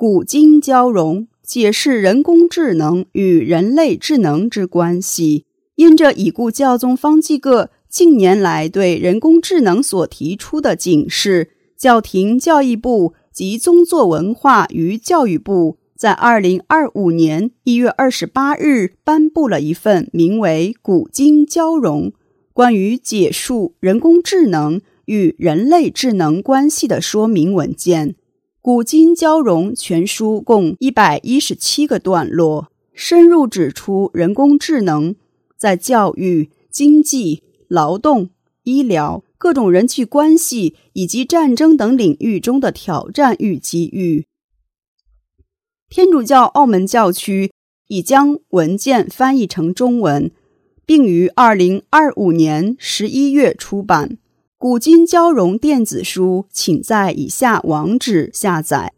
古今交融，解释人工智能与人类智能之关系。因着已故教宗方济各近年来对人工智能所提出的警示，教廷教义部及宗座文化与教育部在2025年1月28日颁布了一份名为《古今交融：关于解述人工智能与人类智能关系的说明文件》。古今交融全书共117个段落，深入指出人工智能在教育、经济、劳动、医疗、各种人际关系以及战争等领域中的挑战与机遇。天主教澳门教区已将文件翻译成中文，并于2025年11月出版。古今交融电子书请在以下网址下载